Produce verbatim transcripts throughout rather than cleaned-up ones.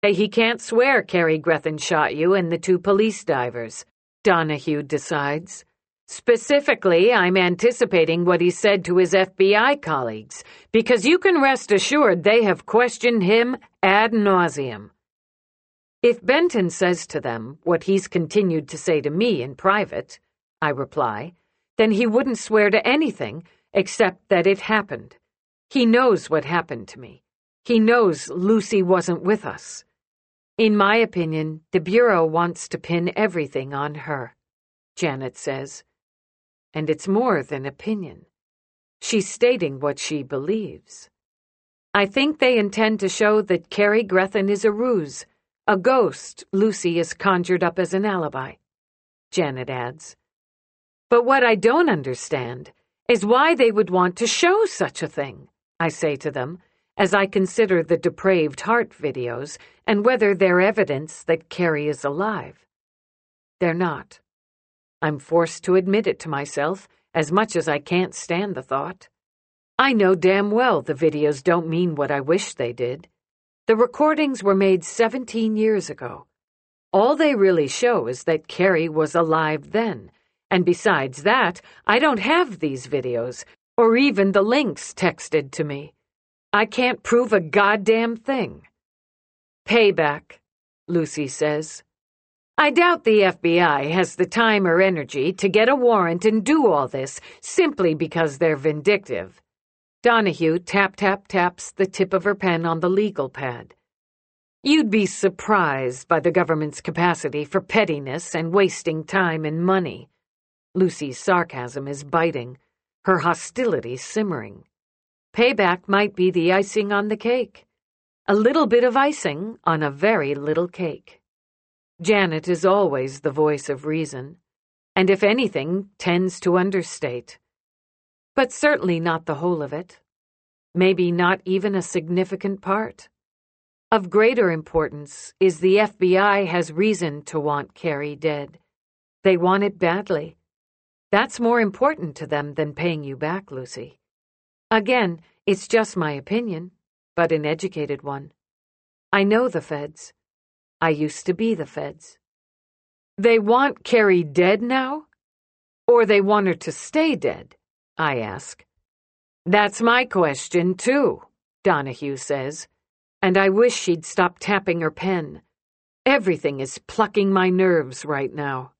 He can't swear Cary Grethen shot you and the two police divers, Donahue decides. Specifically, I'm anticipating what he said to his F B I colleagues, because you can rest assured they have questioned him ad nauseum. If Benton says to them what he's continued to say to me in private, I reply, then he wouldn't swear to anything except that it happened. He knows what happened to me. He knows Lucy wasn't with us. In my opinion, the Bureau wants to pin everything on her, Janet says. And it's more than opinion. She's stating what she believes. I think they intend to show that Cary Grethen is a ruse, a ghost Lucy has conjured up as an alibi, Janet adds. But what I don't understand is why they would want to show such a thing, I say to them, as I consider the depraved heart videos and whether they're evidence that Cary is alive. They're not. I'm forced to admit it to myself, as much as I can't stand the thought. I know damn well the videos don't mean what I wish they did. The recordings were made seventeen years ago. All they really show is that Cary was alive then, and besides that, I don't have these videos, or even the links texted to me. I can't prove a goddamn thing. Payback, Lucy says. I doubt the F B I has the time or energy to get a warrant and do all this simply because they're vindictive. Donahue tap-tap-taps the tip of her pen on the legal pad. You'd be surprised by the government's capacity for pettiness and wasting time and money. Lucy's sarcasm is biting, her hostility simmering. Payback might be the icing on the cake. A little bit of icing on a very little cake. Janet is always the voice of reason, and if anything, tends to understate. But certainly not the whole of it. Maybe not even a significant part. Of greater importance is the F B I has reason to want Cary dead. They want it badly. That's more important to them than paying you back, Lucy. Again, it's just my opinion, but an educated one. I know the feds. I used to be the feds. They want Cary dead now? Or they want her to stay dead? I ask. That's my question, too, Donahue says, and I wish she'd stop tapping her pen. Everything is plucking my nerves right now.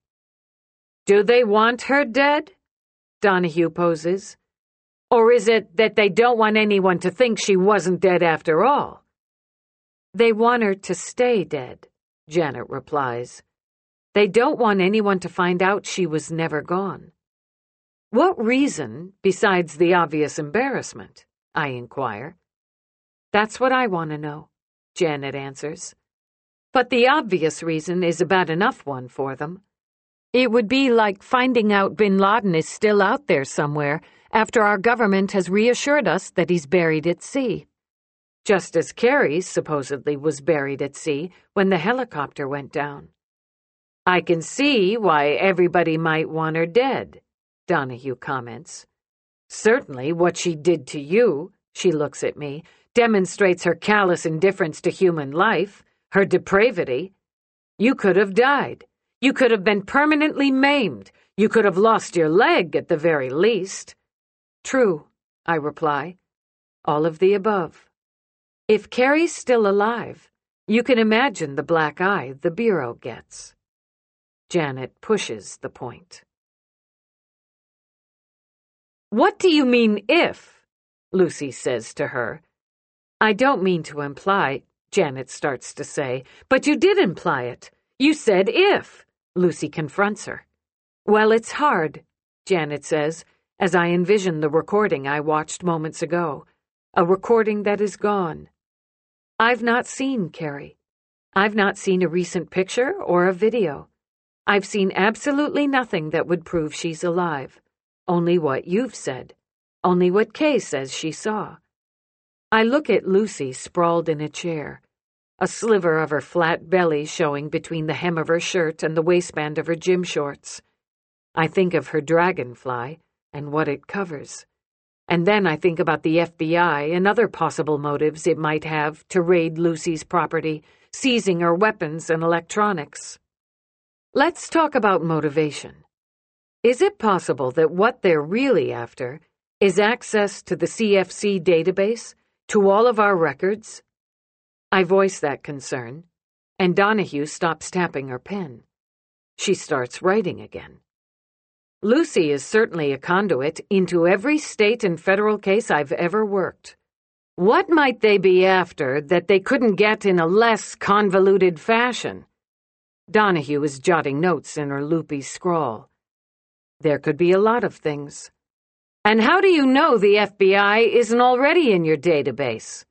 Do they want her dead? Donahue poses. Or is it that they don't want anyone to think she wasn't dead after all? They want her to stay dead, Janet replies. They don't want anyone to find out she was never gone. What reason, besides the obvious embarrassment? I inquire. That's what I want to know, Janet answers. But the obvious reason is about enough one for them. It would be like finding out bin Laden is still out there somewhere after our government has reassured us that he's buried at sea. Just as Cary supposedly was buried at sea when the helicopter went down. I can see why everybody might want her dead, Donahue comments. Certainly what she did to you, she looks at me, demonstrates her callous indifference to human life, her depravity. You could have died. You could have been permanently maimed. You could have lost your leg at the very least. True, I reply. All of the above. If Cary's still alive, you can imagine the black eye the Bureau gets. Janet pushes the point. What do you mean, if? Lucy says to her. I don't mean to imply, Janet starts to say, but you did imply it. You said if, Lucy confronts her. Well, it's hard, Janet says, as I envision the recording I watched moments ago, a recording that is gone. I've not seen Cary. I've not seen a recent picture or a video. I've seen absolutely nothing that would prove she's alive. Only what you've said. Only what Kay says she saw. I look at Lucy sprawled in a chair, a sliver of her flat belly showing between the hem of her shirt and the waistband of her gym shorts. I think of her dragonfly and what it covers. And then I think about the F B I and other possible motives it might have to raid Lucy's property seizing her weapons and electronics. Let's talk about motivation. Is it possible that what they're really after is access to the C F C database, to all of our records? I voice that concern, and Donahue stops tapping her pen. She starts writing again. Lucy is certainly a conduit into every state and federal case I've ever worked. What might they be after that they couldn't get in a less convoluted fashion? Donahue is jotting notes in her loopy scrawl. There could be a lot of things. And how do you know the F B I isn't already in your database?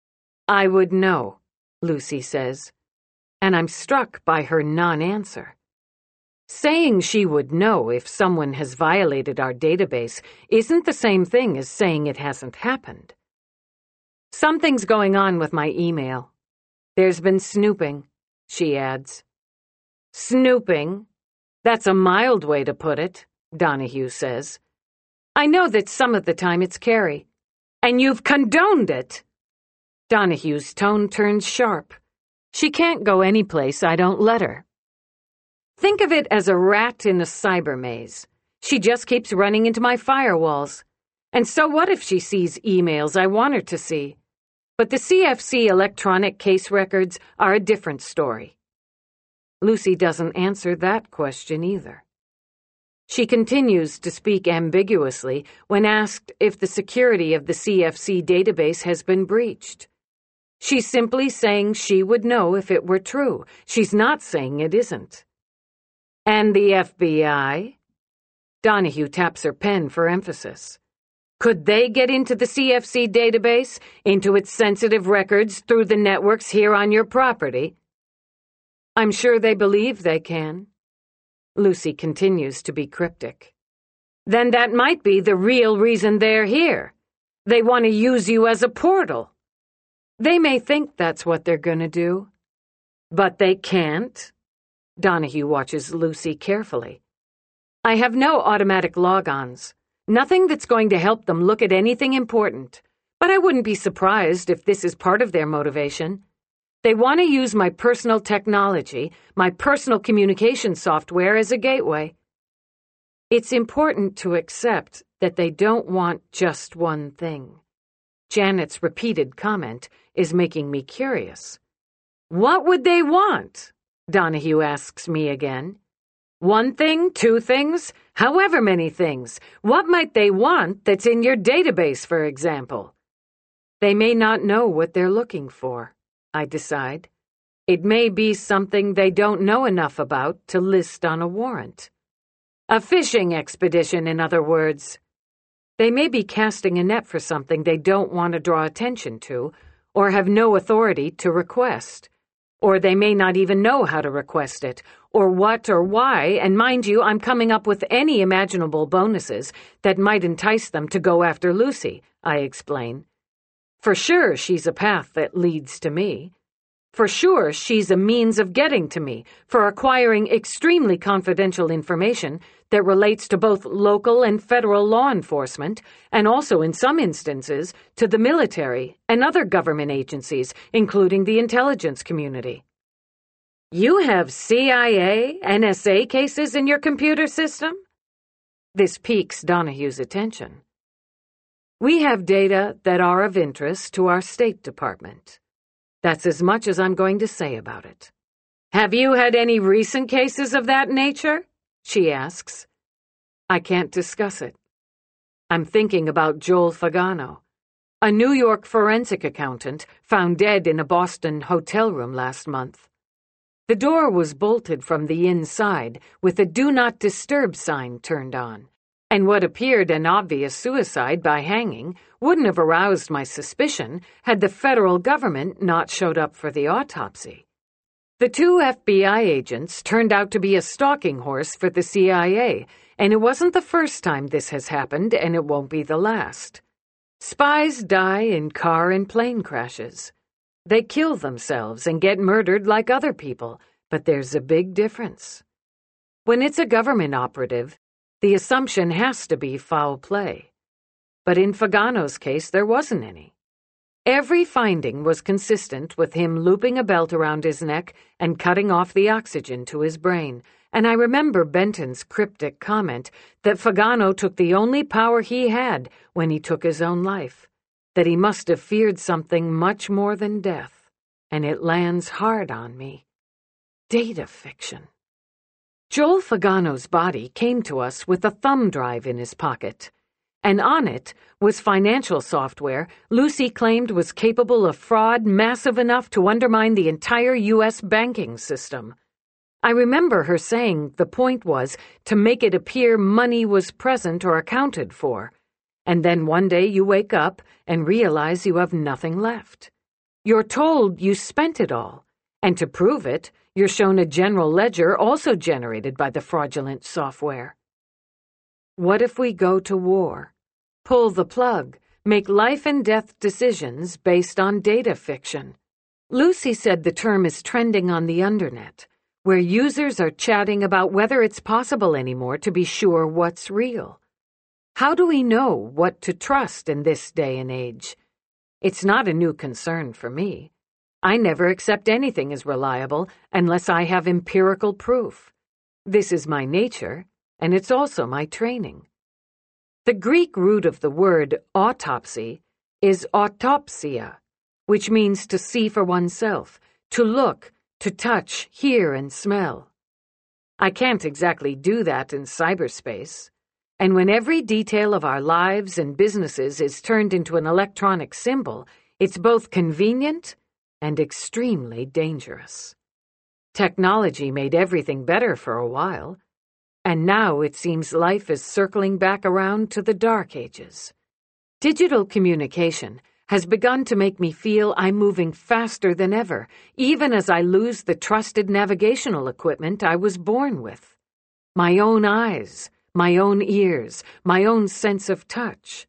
I would know, Lucy says, and I'm struck by her non-answer. Saying she would know if someone has violated our database isn't the same thing as saying it hasn't happened. Something's going on with my email. There's been snooping, she adds. Snooping? That's a mild way to put it, Donahue says. I know that some of the time it's Carrie. And you've condoned it! Donahue's tone turns sharp. She can't go anyplace I don't let her. Think of it as a rat in a cyber maze. She just keeps running into my firewalls. And so what if she sees emails I want her to see? But the C F C electronic case records are a different story. Lucy doesn't answer that question either. She continues to speak ambiguously when asked if the security of the C F C database has been breached. She's simply saying she would know if it were true. She's not saying it isn't. And the F B I? Donahue taps her pen for emphasis. Could they get into the C F C database, into its sensitive records through the networks here on your property? I'm sure they believe they can. Lucy continues to be cryptic. Then that might be the real reason they're here. They want to use you as a portal. They may think that's what they're going to do. But they can't. Donahue watches Lucy carefully. I have no automatic logons. Nothing that's going to help them look at anything important. But I wouldn't be surprised if this is part of their motivation. They want to use my personal technology, my personal communication software as a gateway. It's important to accept that they don't want just one thing. Janet's repeated comment is making me curious. What would they want? Donahue asks me again. One thing, two things, however many things. What might they want that's in your database, for example? They may not know what they're looking for, I decide. It may be something they don't know enough about to list on a warrant. A fishing expedition, in other words. They may be casting a net for something they don't want to draw attention to, or have no authority to request. Or they may not even know how to request it, or what or why, and mind you, I'm coming up with any imaginable bonuses that might entice them to go after Lucy, I explain. For sure she's a path that leads to me. For sure she's a means of getting to me, for acquiring extremely confidential information that relates to both local and federal law enforcement, and also in some instances to the military and other government agencies, including the intelligence community. You have C I A, N S A cases in your computer system? This piques Donahue's attention. We have data that are of interest to our State Department. That's as much as I'm going to say about it. Have you had any recent cases of that nature? She asks. I can't discuss it. I'm thinking about Joel Fagano, a New York forensic accountant found dead in a Boston hotel room last month. The door was bolted from the inside with a Do Not Disturb sign turned on, and what appeared an obvious suicide by hanging wouldn't have aroused my suspicion had the federal government not showed up for the autopsy. The two F B I agents turned out to be a stalking horse for the C I A, and it wasn't the first time this has happened, and it won't be the last. Spies die in car and plane crashes. They kill themselves and get murdered like other people, but there's a big difference. When it's a government operative, the assumption has to be foul play. But in Fagano's case, there wasn't any. Every finding was consistent with him looping a belt around his neck and cutting off the oxygen to his brain, and I remember Benton's cryptic comment that Fagano took the only power he had when he took his own life, that he must have feared something much more than death, and it lands hard on me. Data fiction. Joel Fagano's body came to us with a thumb drive in his pocket, and on it was financial software Lucy claimed was capable of fraud massive enough to undermine the entire U S banking system. I remember her saying the point was to make it appear money was present or accounted for, and then one day you wake up and realize you have nothing left. You're told you spent it all, and to prove it, you're shown a general ledger also generated by the fraudulent software. What if we go to war? Pull the plug, make life and death decisions based on data fiction. Lucy said the term is trending on the Undernet, where users are chatting about whether it's possible anymore to be sure what's real. How do we know what to trust in this day and age? It's not a new concern for me. I never accept anything as reliable unless I have empirical proof. This is my nature, and it's also my training. The Greek root of the word autopsy is autopsia, which means to see for oneself, to look, to touch, hear, and smell. I can't exactly do that in cyberspace, and when every detail of our lives and businesses is turned into an electronic symbol, it's both convenient and extremely dangerous. Technology made everything better for a while, and now it seems life is circling back around to the Dark Ages. Digital communication has begun to make me feel I'm moving faster than ever, even as I lose the trusted navigational equipment I was born with. My own eyes, my own ears, my own sense of touch.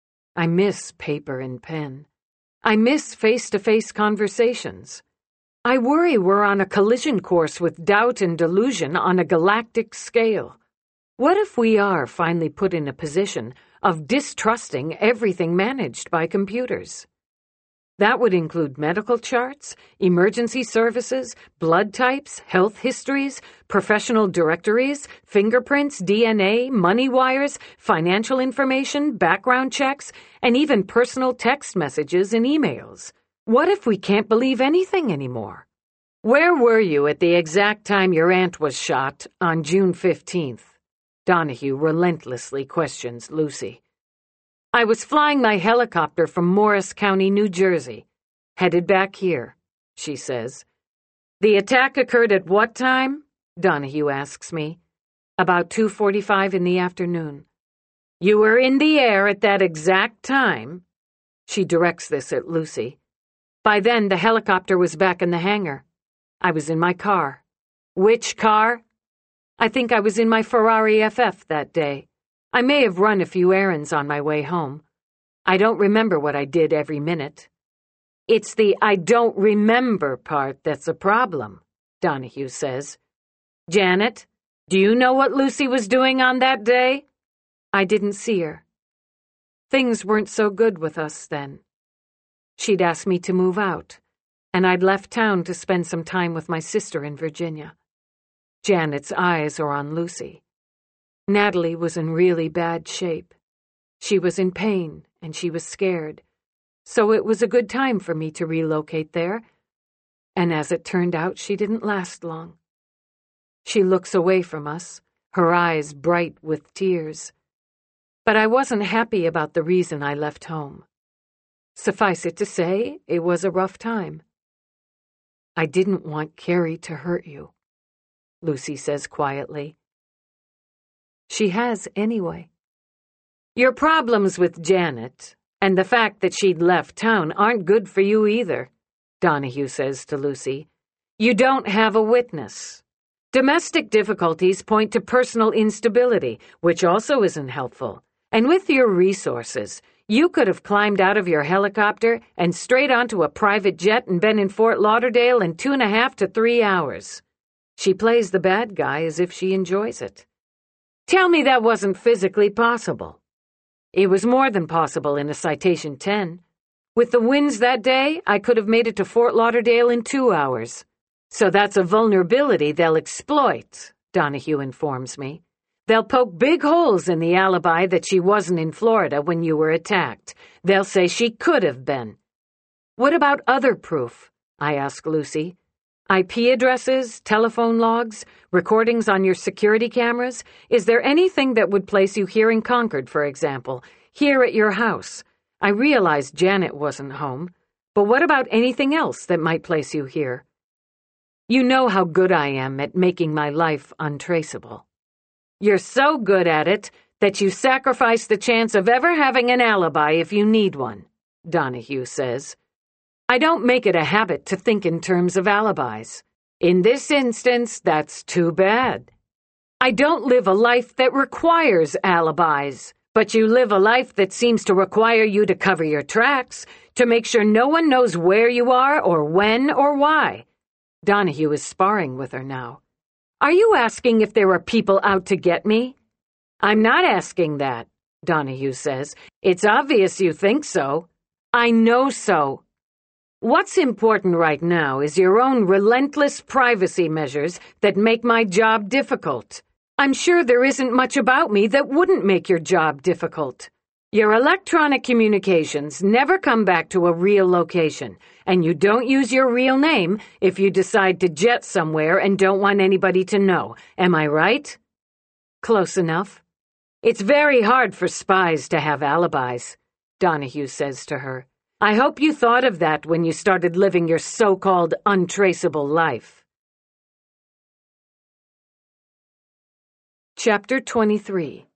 I miss paper and pen. I miss face-to-face conversations. I worry we're on a collision course with doubt and delusion on a galactic scale. What if we are finally put in a position of distrusting everything managed by computers? That would include medical charts, emergency services, blood types, health histories, professional directories, fingerprints, D N A, money wires, financial information, background checks, and even personal text messages and emails. What if we can't believe anything anymore? Where were you at the exact time your aunt was shot on June fifteenth? Donahue relentlessly questions Lucy. I was flying my helicopter from Morris County, New Jersey, headed back here, she says. The attack occurred at what time? Donahue asks me. About two forty-five in the afternoon. You were in the air at that exact time? She directs this at Lucy. By then, the helicopter was back in the hangar. I was in my car. Which car? I think I was in my Ferrari F F that day. I may have run a few errands on my way home. I don't remember what I did every minute. It's the I don't remember part that's a problem, Donahue says. Janet, do you know what Lucy was doing on that day? I didn't see her. Things weren't so good with us then. She'd asked me to move out, and I'd left town to spend some time with my sister in Virginia. Janet's eyes are on Lucy. Natalie was in really bad shape. She was in pain, and she was scared, so it was a good time for me to relocate there, and as it turned out, she didn't last long. She looks away from us, her eyes bright with tears. But I wasn't happy about the reason I left home. Suffice it to say, it was a rough time. I didn't want Carrie to hurt you, Lucy says quietly. She has anyway. Your problems with Janet, and the fact that she'd left town, aren't good for you either, Donahue says to Lucy. You don't have a witness. Domestic difficulties point to personal instability, which also isn't helpful. And with your resources, you could have climbed out of your helicopter and straight onto a private jet and been in Fort Lauderdale in two and a half to three hours. She plays the bad guy as if she enjoys it. Tell me that wasn't physically possible. It was more than possible in a Citation ten. With the winds that day, I could have made it to Fort Lauderdale in two hours. So that's a vulnerability they'll exploit, Donahue informs me. They'll poke big holes in the alibi that she wasn't in Florida when you were attacked. They'll say she could have been. What about other proof? I ask Lucy. I P addresses, telephone logs, recordings on your security cameras? Is there anything that would place you here in Concord, for example, here at your house? I realized Janet wasn't home, but what about anything else that might place you here? You know how good I am at making my life untraceable. You're so good at it that you sacrifice the chance of ever having an alibi if you need one, Donahue says. I don't make it a habit to think in terms of alibis. In this instance, that's too bad. I don't live a life that requires alibis, but you live a life that seems to require you to cover your tracks, to make sure no one knows where you are or when or why. Donahue is sparring with her now. Are you asking if there are people out to get me? I'm not asking that, Donahue says. It's obvious you think so. I know so. What's important right now is your own relentless privacy measures that make my job difficult. I'm sure there isn't much about me that wouldn't make your job difficult. Your electronic communications never come back to a real location, and you don't use your real name if you decide to jet somewhere and don't want anybody to know. Am I right? Close enough. It's very hard for spies to have alibis, Donahue says to her. I hope you thought of that when you started living your so-called untraceable life. Chapter twenty-three.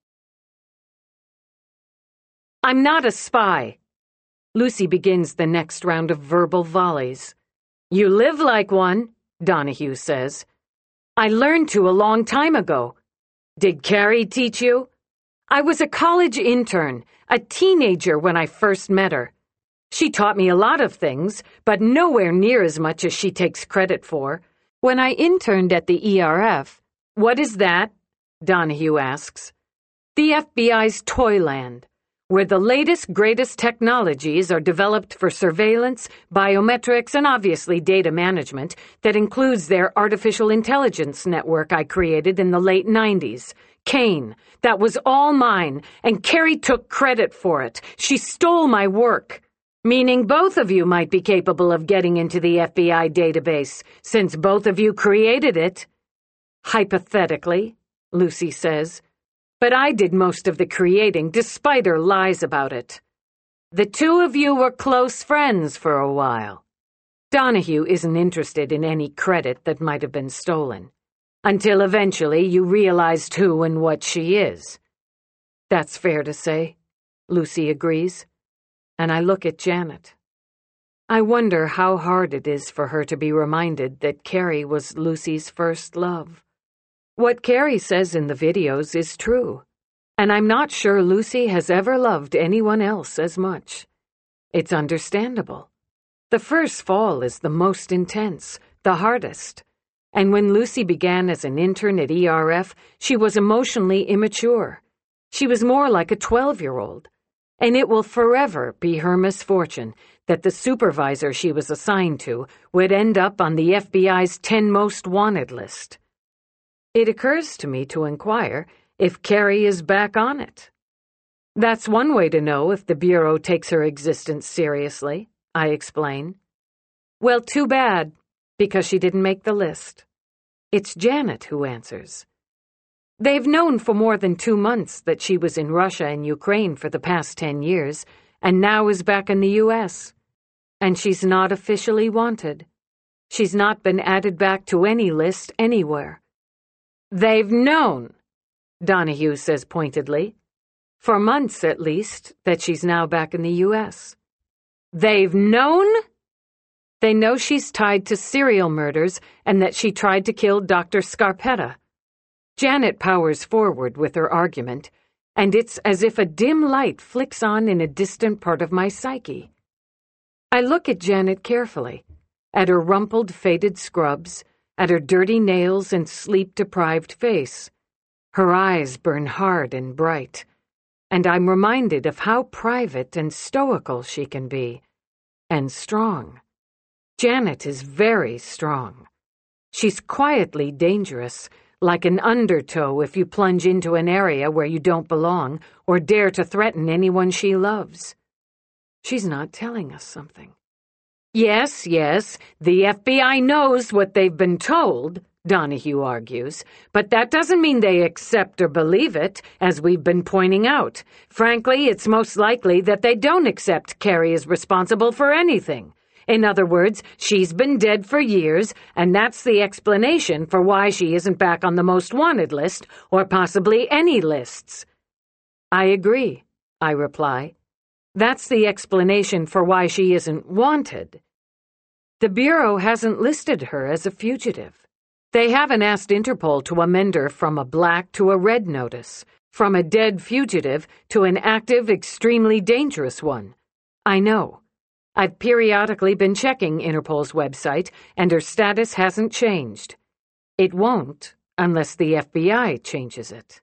I'm not a spy. Lucy begins the next round of verbal volleys. You live like one, Donahue says. I learned to a long time ago. Did Carrie teach you? I was a college intern, a teenager when I first met her. She taught me a lot of things, but nowhere near as much as she takes credit for. When I interned at the E R F, what is that? Donahue asks. The F B I's Toyland, where the latest, greatest technologies are developed for surveillance, biometrics, and obviously data management that includes their artificial intelligence network I created in the late nineties. Kane, that was all mine, and Carrie took credit for it. She stole my work. Meaning both of you might be capable of getting into the F B I database, since both of you created it. Hypothetically, Lucy says. But I did most of the creating, despite her lies about it. The two of you were close friends for a while. Donahue isn't interested in any credit that might have been stolen, until eventually you realized who and what she is. That's fair to say, Lucy agrees. And I look at Janet. I wonder how hard it is for her to be reminded that Carrie was Lucy's first love. What Carrie says in the videos is true, and I'm not sure Lucy has ever loved anyone else as much. It's understandable. The first fall is the most intense, the hardest, and when Lucy began as an intern at E R F, she was emotionally immature. She was more like a twelve-year-old. And it will forever be her misfortune that the supervisor she was assigned to would end up on the F B I's ten most wanted list. It occurs to me to inquire if Carrie is back on it. That's one way to know if the Bureau takes her existence seriously, I explain. Well, too bad, because she didn't make the list. It's Janet who answers. They've known for more than two months that she was in Russia and Ukraine for the past ten years, and now is back in the U S. And she's not officially wanted. She's not been added back to any list anywhere. They've known, Donahue says pointedly, for months at least, that she's now back in the U S. They've known? They know she's tied to serial murders and that she tried to kill Doctor Scarpetta. Janet powers forward with her argument, and it's as if a dim light flicks on in a distant part of my psyche. I look at Janet carefully, at her rumpled, faded scrubs, at her dirty nails and sleep-deprived face. Her eyes burn hard and bright, and I'm reminded of how private and stoical she can be, And strong. Janet is very strong. She's quietly dangerous, like an undertow if you plunge into an area where you don't belong or dare to threaten anyone she loves. She's not telling us something. Yes, yes, the F B I knows what they've been told, Donahue argues, but that doesn't mean they accept or believe it, as we've been pointing out. Frankly, it's most likely that they don't accept Carrie is responsible for anything. In other words, she's been dead for years, and that's the explanation for why she isn't back on the most wanted list, or possibly any lists. I agree, I reply. That's the explanation for why she isn't wanted. The Bureau hasn't listed her as a fugitive. They haven't asked Interpol to amend her from a black to a red notice, from a dead fugitive to an active, extremely dangerous one. I know. I've periodically been checking Interpol's website, and her status hasn't changed. It won't unless the F B I changes it.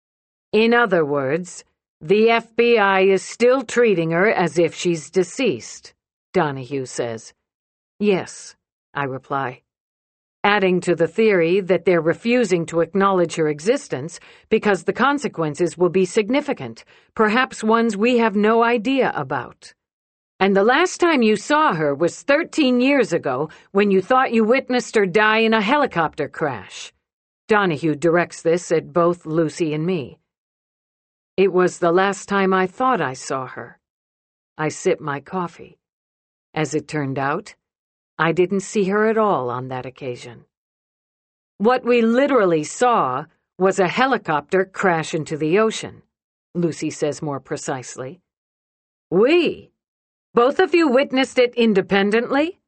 In other words, the F B I is still treating her as if she's deceased, Donahue says. Yes, I reply. Adding to the theory that they're refusing to acknowledge her existence because the consequences will be significant, perhaps ones we have no idea about. And the last time you saw her was thirteen years ago when you thought you witnessed her die in a helicopter crash. Donahue directs this at both Lucy and me. It was the last time I thought I saw her. I sip my coffee. As it turned out, I didn't see her at all on that occasion. What we literally saw was a helicopter crash into the ocean, Lucy says more precisely. We? Both of you witnessed it independently?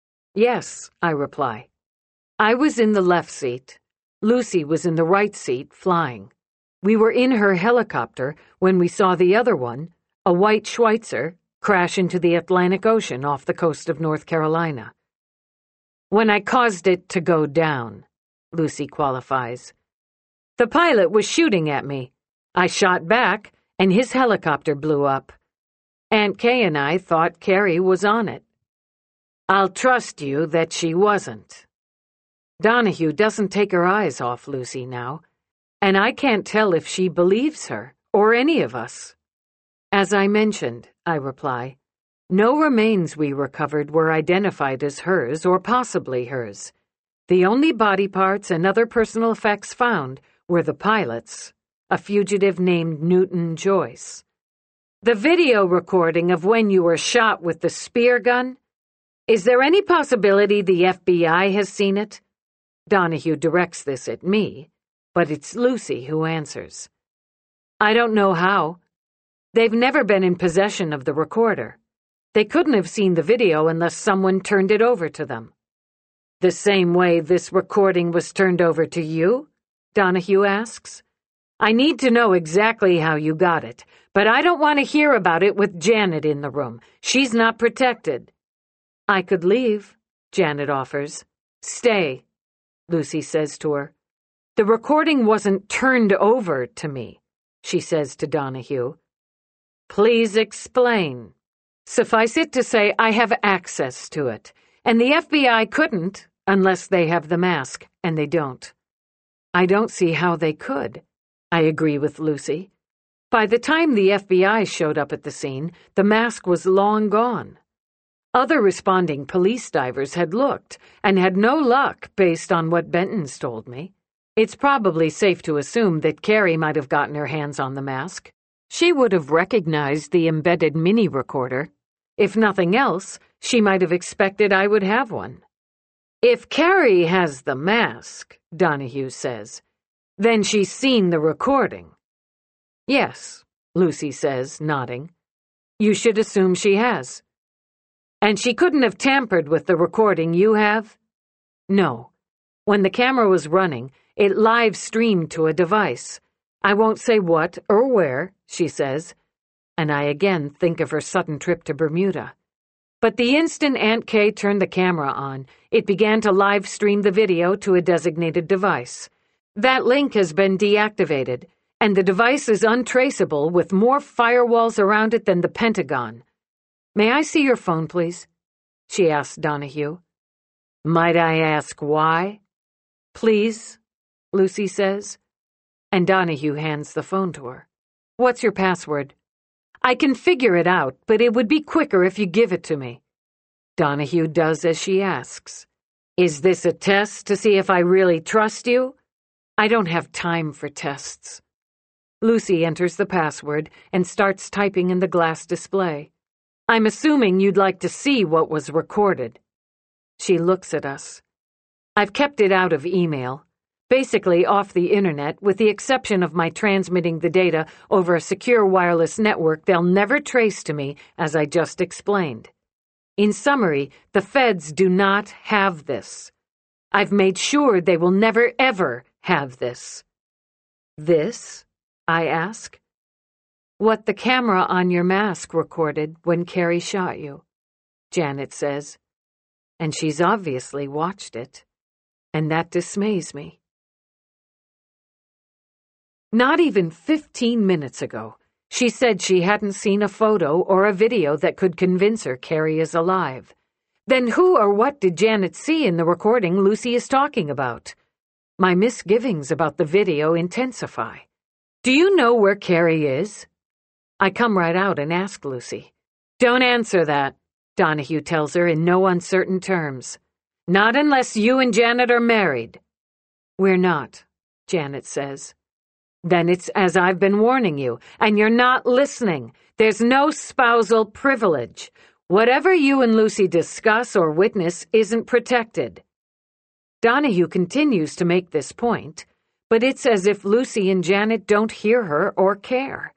Yes, I reply. I was in the left seat. Lucy was in the right seat, flying. We were in her helicopter when we saw the other one, a white Schweitzer, crash into the Atlantic Ocean off the coast of North Carolina. When I caused it to go down, Lucy qualifies. The pilot was shooting at me. I shot back, and his helicopter blew up. Aunt Kay and I thought Carrie was on it. I'll trust you that she wasn't. Donahue doesn't take her eyes off Lucy now, and I can't tell if she believes her, or any of us. As I mentioned, I reply, no remains we recovered were identified as hers or possibly hers. The only body parts and other personal effects found were the pilot's, a fugitive named Newton Joyce. The video recording of when you were shot with the spear gun? Is there any possibility the F B I has seen it? Donahue directs this at me, but it's Lucy who answers. I don't know how. They've never been in possession of the recorder. They couldn't have seen the video unless someone turned it over to them. The same way this recording was turned over to you? Donahue asks. I need to know exactly how you got it, but I don't want to hear about it with Janet in the room. She's not protected. I could leave, Janet offers. Stay, Lucy says to her. The recording wasn't turned over to me, she says to Donahue. Please explain. Suffice it to say I have access to it, and the F B I couldn't unless they have the mask, and they don't. I don't see how they could. I agree with Lucy. By the time the F B I showed up at the scene, the mask was long gone. Other responding police divers had looked, and had no luck based on what Benton's told me. It's probably safe to assume that Carrie might have gotten her hands on the mask. She would have recognized the embedded mini-recorder. If nothing else, she might have expected I would have one. If Carrie has the mask, Donahue says, then she's seen the recording. Yes, Lucy says, nodding. You should assume she has. And she couldn't have tampered with the recording you have? No. When the camera was running, it live-streamed to a device. I won't say what or where, she says, and I again think of her sudden trip to Bermuda. But the instant Aunt Kay turned the camera on, it began to live-stream the video to a designated device. That link has been deactivated, and the device is untraceable with more firewalls around it than the Pentagon. May I see your phone, please? She asked Donahue. Might I ask why? Please, Lucy says. And Donahue hands the phone to her. What's your password? I can figure it out, but it would be quicker if you give it to me. Donahue does as she asks. Is this a test to see if I really trust you? I don't have time for tests. Lucy enters the password and starts typing in the glass display. I'm assuming you'd like to see what was recorded. She looks at us. I've kept it out of email, basically off the internet, with the exception of my transmitting the data over a secure wireless network they'll never trace to me, as I just explained. In summary, the feds do not have this. I've made sure they will never, ever have this. This? I ask. What the camera on your mask recorded when Carrie shot you, Janet says. And she's obviously watched it. And that dismays me. Not even fifteen minutes ago, she said she hadn't seen a photo or a video that could convince her Carrie is alive. Then who or what did Janet see in the recording Lucy is talking about? My misgivings about the video intensify. Do you know where Carrie is? I come right out and ask Lucy. Don't answer that, Donahue tells her in no uncertain terms. Not unless you and Janet are married. We're not, Janet says. Then it's as I've been warning you, and you're not listening. There's no spousal privilege. Whatever you and Lucy discuss or witness isn't protected. Donahue continues to make this point, but it's as if Lucy and Janet don't hear her or care.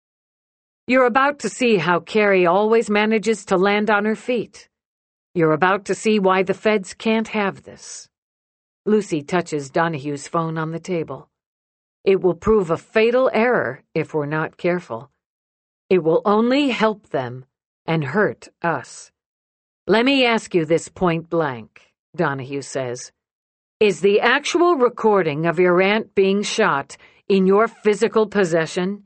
You're about to see how Carrie always manages to land on her feet. You're about to see why the feds can't have this. Lucy touches Donahue's phone on the table. It will prove a fatal error if we're not careful. It will only help them and hurt us. Let me ask you this point blank, Donahue says. Is the actual recording of your aunt being shot in your physical possession?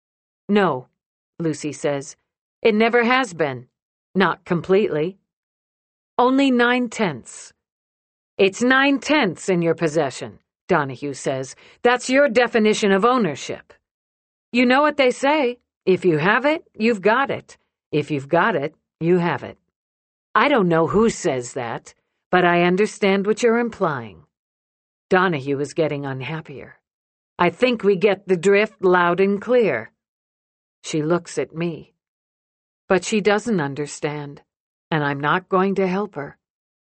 No, Lucy says. It never has been. Not completely. Only nine-tenths. It's nine-tenths in your possession, Donahue says. That's your definition of ownership. You know what they say. If you have it, you've got it. If you've got it, you have it. I don't know who says that, but I understand what you're implying. Donahue is getting unhappier. I think we get the drift loud and clear. She looks at me. But she doesn't understand, and I'm not going to help her.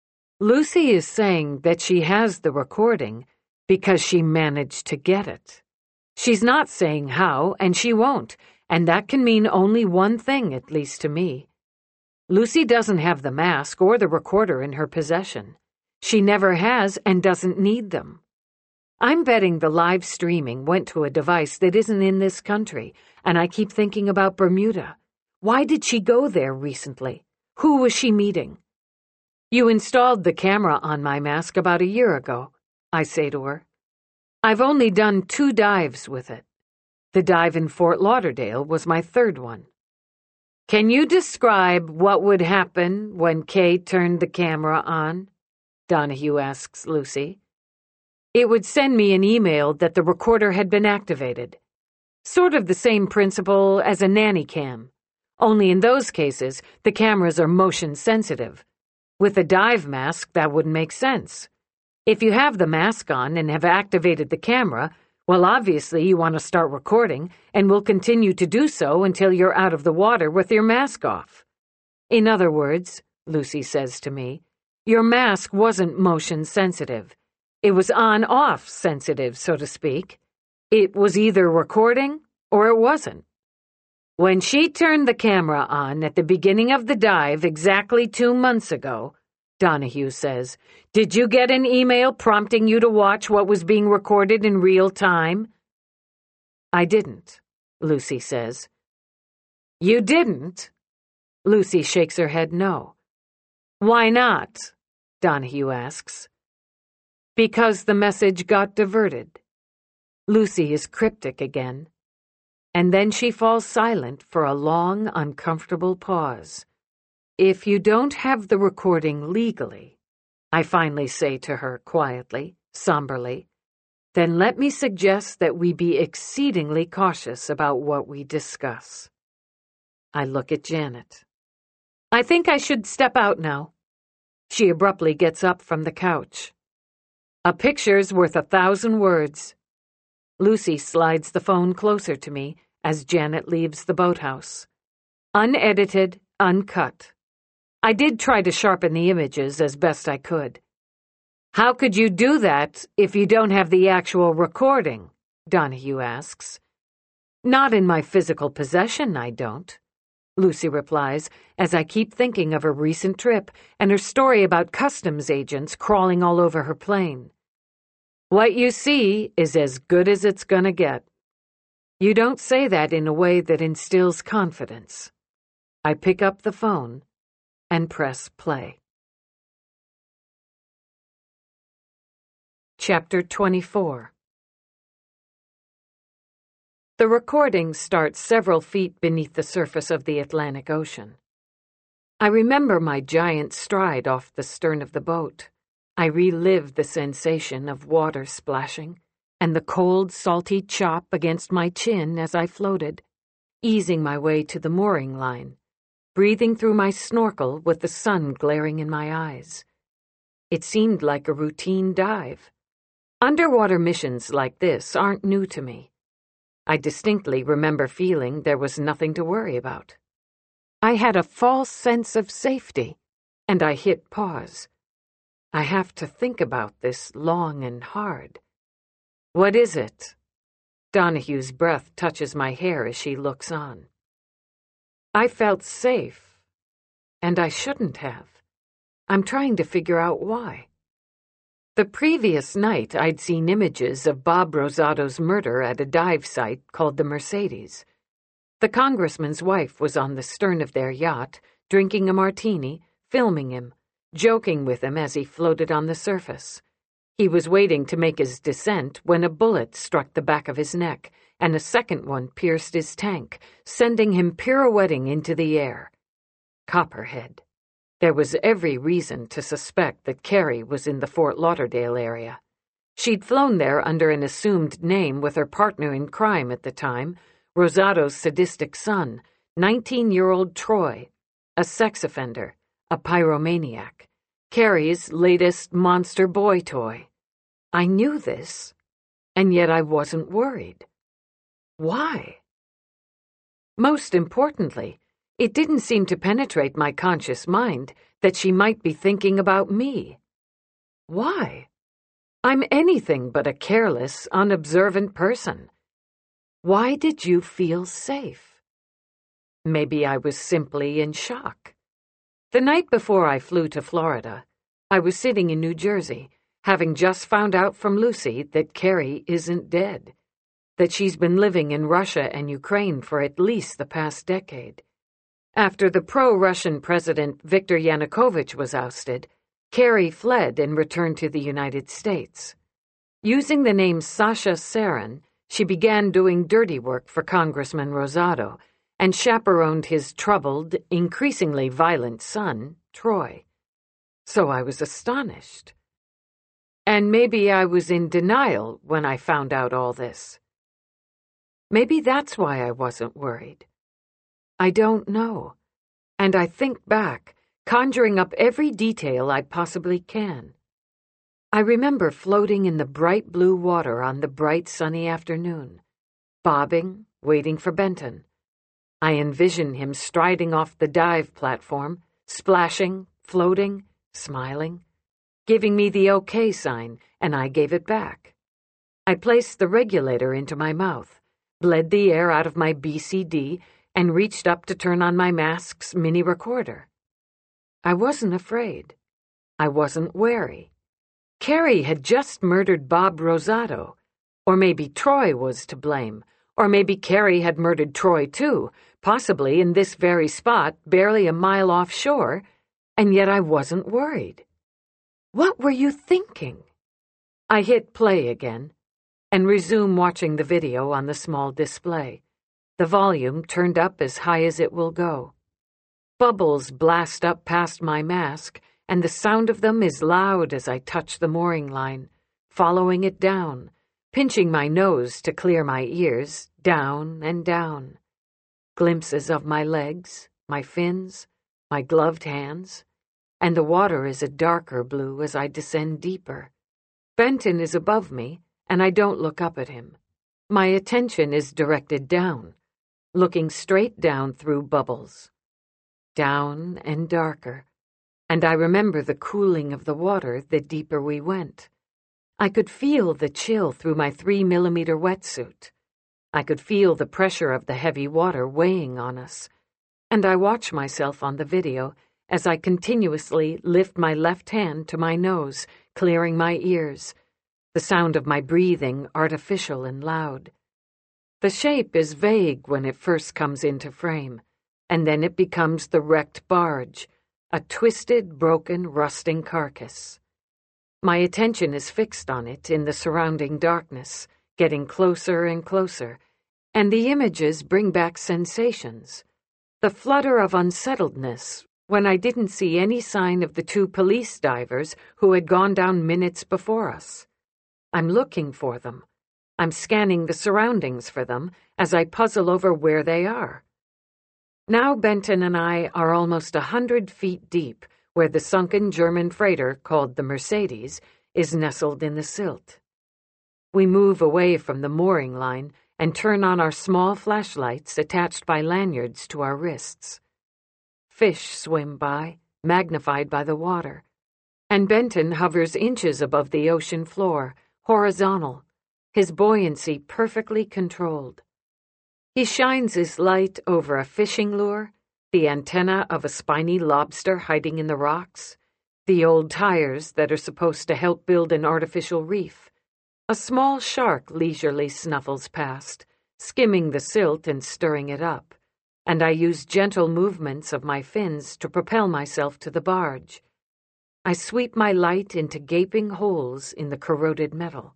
Lucy is saying that she has the recording because she managed to get it. She's not saying how, and she won't, and that can mean only one thing, at least to me. Lucy doesn't have the mask or the recorder in her possession. She never has and doesn't need them. I'm betting the live streaming went to a device that isn't in this country, and I keep thinking about Bermuda. Why did she go there recently? Who was she meeting? You installed the camera on my mask about a year ago, I say to her. I've only done two dives with it. The dive in Fort Lauderdale was my third one. Can you describe what would happen when Kay turned the camera on? Donahue asks Lucy. It would send me an email that the recorder had been activated. Sort of the same principle as a nanny cam. Only in those cases, the cameras are motion sensitive. With a dive mask, that wouldn't make sense. If you have the mask on and have activated the camera, well, obviously you want to start recording, and will continue to do so until you're out of the water with your mask off. In other words, Lucy says to me, your mask wasn't motion sensitive. It was on-off sensitive, so to speak. It was either recording or it wasn't. When she turned the camera on at the beginning of the dive exactly two months ago, Donahue says, did you get an email prompting you to watch what was being recorded in real time? I didn't, Lucy says. You didn't? Lucy shakes her head no. Why not? Donahue asks. Because the message got diverted. Lucy is cryptic again. And then she falls silent for a long, uncomfortable pause. if you don't have the recording legally, I finally say to her quietly, somberly, then let me suggest that we be exceedingly cautious about what we discuss. I look at Janet. I think I should step out now. She abruptly gets up from the couch. A picture's worth a thousand words. Lucy slides the phone closer to me as Janet leaves the boathouse. Unedited, uncut. I did try to sharpen the images as best I could. How could you do that if you don't have the actual recording? Donahue asks. Not in my physical possession, I don't, Lucy replies as I keep thinking of her recent trip and her story about customs agents crawling all over her plane. What you see is as good as it's gonna get. You don't say that in a way that instills confidence. I pick up the phone and press play. Chapter twenty-four. The recording starts several feet beneath the surface of the Atlantic Ocean. I remember my giant stride off the stern of the boat. I relive the sensation of water splashing and the cold, salty chop against my chin as I floated, easing my way to the mooring line, breathing through my snorkel with the sun glaring in my eyes. It seemed like a routine dive. Underwater missions like this aren't new to me. I distinctly remember feeling there was nothing to worry about. I had a false sense of safety, and I hit pause. I have to think about this long and hard. What is it? Donahue's breath touches my hair as she looks on. I felt safe, and I shouldn't have. I'm trying to figure out why. The previous night, I'd seen images of Bob Rosado's murder at a dive site called the Mercedes. The congressman's wife was on the stern of their yacht, drinking a martini, filming him, joking with him as he floated on the surface. He was waiting to make his descent when a bullet struck the back of his neck, and a second one pierced his tank, sending him pirouetting into the air. Copperhead. There was every reason to suspect that Carrie was in the Fort Lauderdale area. She'd flown there under an assumed name with her partner in crime at the time, Rosado's sadistic son, nineteen-year-old Troy, a sex offender, a pyromaniac, Carrie's latest monster boy toy. I knew this, and yet I wasn't worried. Why? Most importantly, it didn't seem to penetrate my conscious mind that she might be thinking about me. Why? I'm anything but a careless, unobservant person. Why did you feel safe? Maybe I was simply in shock. The night before I flew to Florida, I was sitting in New Jersey, having just found out from Lucy that Carrie isn't dead, that she's been living in Russia and Ukraine for at least the past decade. After the pro-Russian president Viktor Yanukovych was ousted, Carrie fled and returned to the United States. Using the name Sasha Sarin, she began doing dirty work for Congressman Rosado and chaperoned his troubled, increasingly violent son, Troy. So I was astonished. And maybe I was in denial when I found out all this. Maybe that's why I wasn't worried. I don't know, and I think back, conjuring up every detail I possibly can. I remember floating in the bright blue water on the bright sunny afternoon, bobbing, waiting for Benton. I envision him striding off the dive platform, splashing, floating, smiling, giving me the okay sign, and I gave it back. I placed the regulator into my mouth, bled the air out of my B C D, and reached up to turn on my mask's mini recorder. I wasn't afraid. I wasn't wary. Carrie had just murdered Bob Rosado. Or maybe Troy was to blame. Or maybe Carrie had murdered Troy too, possibly in this very spot, barely a mile offshore, and yet I wasn't worried. What were you thinking? I hit play again, and resume watching the video on the small display, the volume turned up as high as it will go. Bubbles blast up past my mask, and the sound of them is loud as I touch the mooring line, following it down, pinching my nose to clear my ears, down and down. Glimpses of my legs, my fins, my gloved hands, and the water is a darker blue as I descend deeper. Benton is above me, and I don't look up at him. My attention is directed down, looking straight down through Bubbles. Down and darker, and I remember the cooling of the water the deeper we went. I could feel the chill through my three-millimeter wetsuit. I could feel the pressure of the heavy water weighing on us, and I watch myself on the video as I continuously lift my left hand to my nose, clearing my ears, the sound of my breathing artificial and loud. The shape is vague when it first comes into frame, and then it becomes the wrecked barge, a twisted, broken, rusting carcass. My attention is fixed on it in the surrounding darkness, getting closer and closer, and the images bring back sensations. The flutter of unsettledness when I didn't see any sign of the two police divers who had gone down minutes before us. I'm looking for them. I'm scanning the surroundings for them as I puzzle over where they are. Now Benton and I are almost a hundred feet deep, where the sunken German freighter called the Mercedes is nestled in the silt. We move away from the mooring line and turn on our small flashlights attached by lanyards to our wrists. Fish swim by, magnified by the water, and Benton hovers inches above the ocean floor, horizontal, his buoyancy perfectly controlled. He shines his light over a fishing lure, the antenna of a spiny lobster hiding in the rocks, the old tires that are supposed to help build an artificial reef. A small shark leisurely snuffles past, skimming the silt and stirring it up, and I use gentle movements of my fins to propel myself to the barge. I sweep my light into gaping holes in the corroded metal.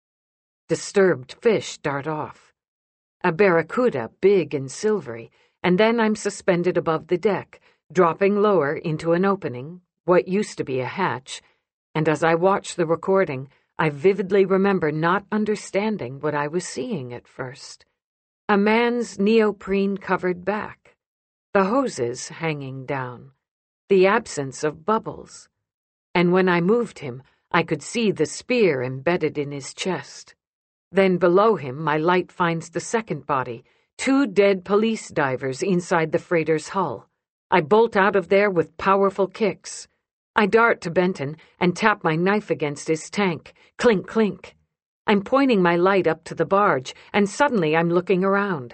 Disturbed fish dart off. A barracuda, big and silvery, and then I'm suspended above the deck, dropping lower into an opening, what used to be a hatch, and as I watch the recording, I vividly remember not understanding what I was seeing at first. A man's neoprene-covered back, the hoses hanging down, the absence of Bubbles, and when I moved him, I could see the spear embedded in his chest. Then below him, my light finds the second body, two dead police divers inside the freighter's hull. I bolt out of there with powerful kicks. I dart to Benton and tap my knife against his tank. Clink, clink. I'm pointing my light up to the barge, and suddenly I'm looking around.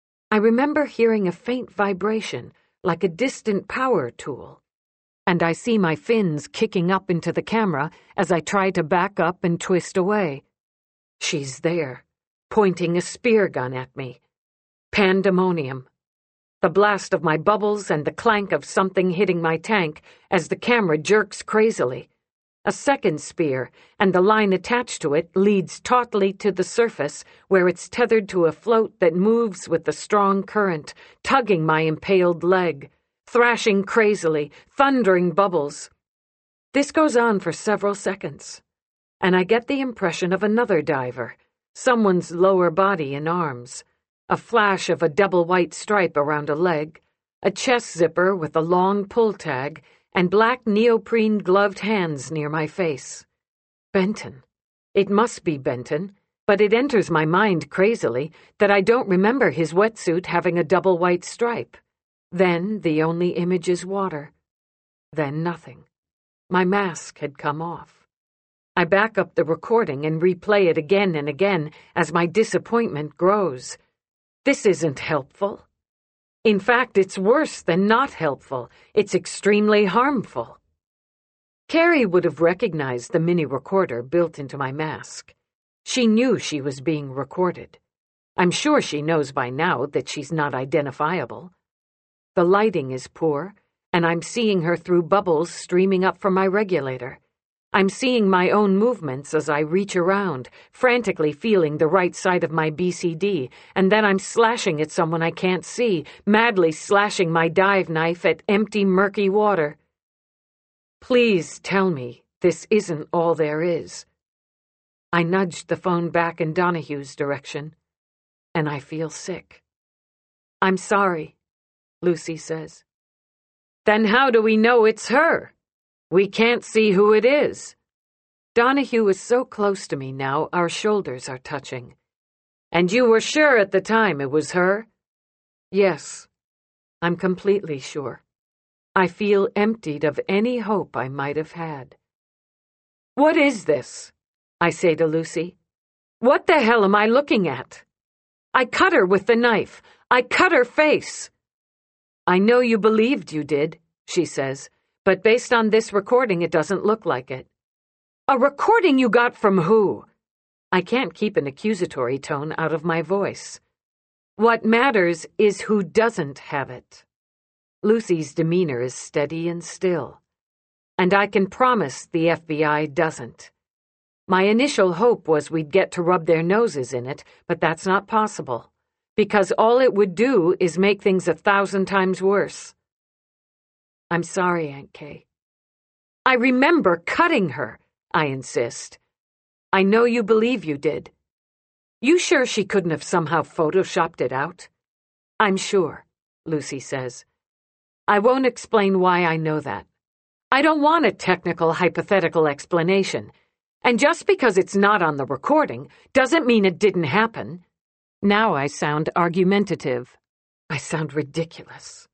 I remember hearing a faint vibration, like a distant power tool, and I see my fins kicking up into the camera as I try to back up and twist away. She's there, pointing a spear gun at me. Pandemonium. The blast of my bubbles and the clank of something hitting my tank as the camera jerks crazily. A second spear, and the line attached to it leads tautly to the surface, where it's tethered to a float that moves with the strong current, tugging my impaled leg, thrashing crazily, thundering bubbles. This goes on for several seconds, and I get the impression of another diver, someone's lower body and arms, a flash of a double white stripe around a leg, a chest zipper with a long pull tag, and black neoprene-gloved hands near my face. Benton. It must be Benton, but it enters my mind crazily that I don't remember his wetsuit having a double white stripe. Then the only image is water. Then nothing. My mask had come off. I back up the recording and replay it again and again as my disappointment grows. This isn't helpful. In fact, it's worse than not helpful. It's extremely harmful. Carrie would have recognized the mini recorder built into my mask. She knew she was being recorded. I'm sure she knows by now that she's not identifiable. The lighting is poor, and I'm seeing her through bubbles streaming up from my regulator. I'm seeing my own movements as I reach around, frantically feeling the right side of my B C D, and then I'm slashing at someone I can't see, madly slashing my dive knife at empty, murky water. Please tell me this isn't all there is. I nudged the phone back in Donahue's direction, and I feel sick. I'm sorry, Lucy says. Then how do we know it's her? We can't see who it is. Donahue is so close to me now, our shoulders are touching. And you were sure at the time it was her? Yes, I'm completely sure. I feel emptied of any hope I might have had. What is this? I say to Lucy. What the hell am I looking at? I cut her with the knife. I cut her face. I know you believed you did, she says. But based on this recording, it doesn't look like it. A recording you got from who? I can't keep an accusatory tone out of my voice. What matters is who doesn't have it. Lucy's demeanor is steady and still. And I can promise the F B I doesn't. My initial hope was we'd get to rub their noses in it, but that's not possible. Because all it would do is make things a thousand times worse. I'm sorry, Aunt Kay. I remember cutting her, I insist. I know you believe you did. You sure she couldn't have somehow photoshopped it out? I'm sure, Lucy says. I won't explain why I know that. I don't want a technical, hypothetical explanation. And just because it's not on the recording doesn't mean it didn't happen. Now I sound argumentative. I sound ridiculous.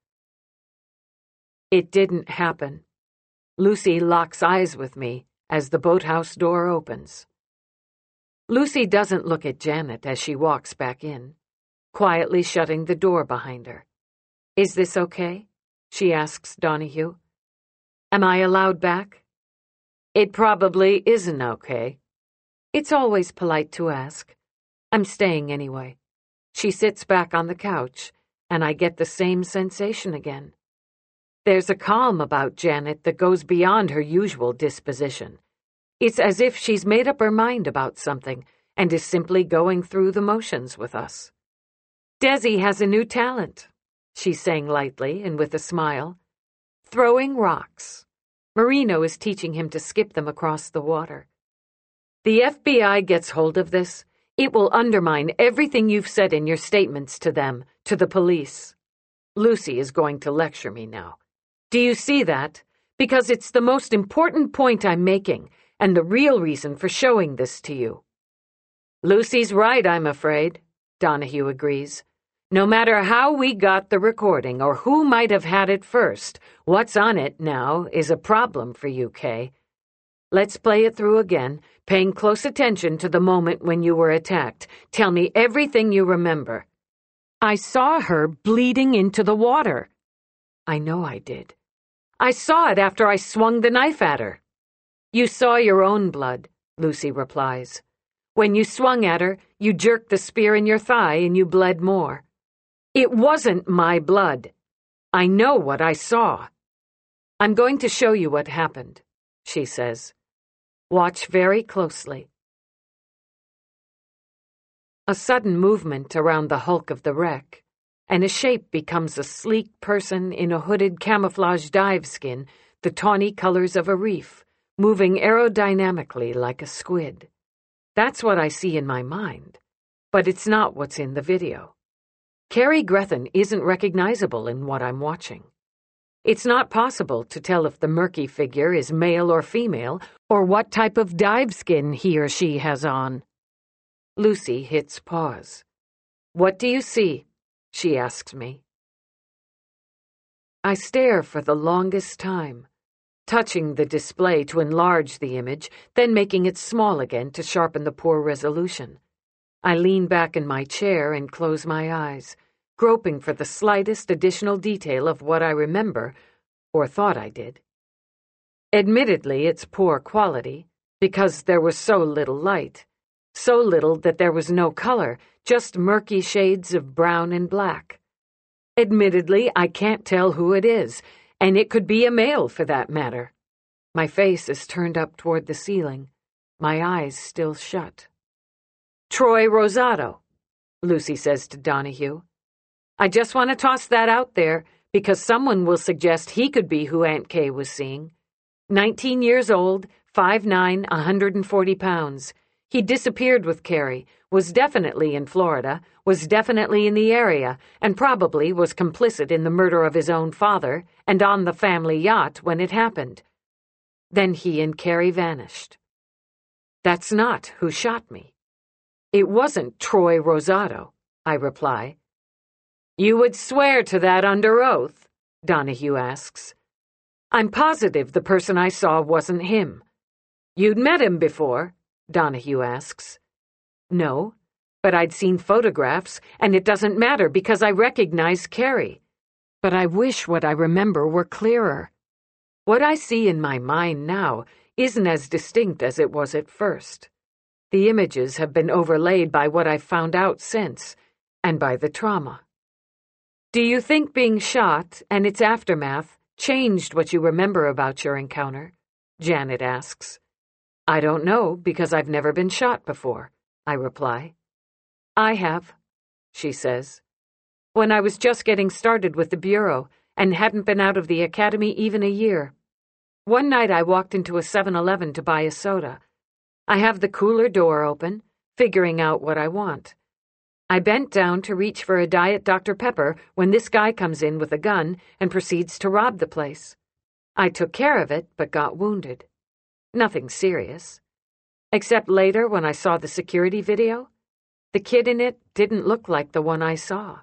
It didn't happen. Lucy locks eyes with me as the boathouse door opens. Lucy doesn't look at Janet as she walks back in, quietly shutting the door behind her. Is this okay? She asks Donahue. Am I allowed back? It probably isn't okay. It's always polite to ask. I'm staying anyway. She sits back on the couch, and I get the same sensation again. There's a calm about Janet that goes beyond her usual disposition. It's as if she's made up her mind about something and is simply going through the motions with us. Desi has a new talent, she's saying lightly and with a smile. Throwing rocks. Marino is teaching him to skip them across the water. The F B I gets hold of this. It will undermine everything you've said in your statements to them, to the police. Lucy is going to lecture me now. Do you see that? Because it's the most important point I'm making, and the real reason for showing this to you. Lucy's right, I'm afraid, Donahue agrees. No matter how we got the recording or who might have had it first, what's on it now is a problem for you, Kay. Let's play it through again, paying close attention to the moment when you were attacked. Tell me everything you remember. I saw her bleeding into the water. I know I did. I saw it after I swung the knife at her. You saw your own blood, Lucy replies. When you swung at her, you jerked the spear in your thigh and you bled more. It wasn't my blood. I know what I saw. I'm going to show you what happened, she says. Watch very closely. A sudden movement around the hulk of the wreck, and a shape becomes a sleek person in a hooded camouflage dive skin, the tawny colors of a reef, moving aerodynamically like a squid. That's what I see in my mind, but it's not what's in the video. Cary Grethen isn't recognizable in what I'm watching. It's not possible to tell if the murky figure is male or female, or what type of dive skin he or she has on. Lucy hits pause. What do you see? She asks me. I stare for the longest time, touching the display to enlarge the image, then making it small again to sharpen the poor resolution. I lean back in my chair and close my eyes, groping for the slightest additional detail of what I remember, or thought I did. Admittedly, it's poor quality, because there was so little light, so little that there was no color, just murky shades of brown and black. Admittedly, I can't tell who it is, and it could be a male for that matter. My face is turned up toward the ceiling, my eyes still shut. Troy Rosado, Lucy says to Donahue. I just want to toss that out there because someone will suggest he could be who Aunt Kay was seeing. Nineteen years old, five nine, one hundred forty pounds. He disappeared with Carrie, was definitely in Florida, was definitely in the area, and probably was complicit in the murder of his own father and on the family yacht when it happened. Then he and Carrie vanished. That's not who shot me. It wasn't Troy Rosado, I reply. You would swear to that under oath? Donahue asks. I'm positive the person I saw wasn't him. You'd met him before? Donahue asks. No, but I'd seen photographs, and it doesn't matter because I recognize Carrie. But I wish what I remember were clearer. What I see in my mind now isn't as distinct as it was at first. The images have been overlaid by what I've found out since, and by the trauma. Do you think being shot and its aftermath changed what you remember about your encounter? Janet asks. I don't know because I've never been shot before, I reply. I have, she says. When I was just getting started with the Bureau and hadn't been out of the academy even a year. One night I walked into a seven eleven to buy a soda. I have the cooler door open, figuring out what I want. I bent down to reach for a Diet Doctor Pepper when this guy comes in with a gun and proceeds to rob the place. I took care of it, but got wounded. Nothing serious. Except later when I saw the security video, the kid in it didn't look like the one I saw.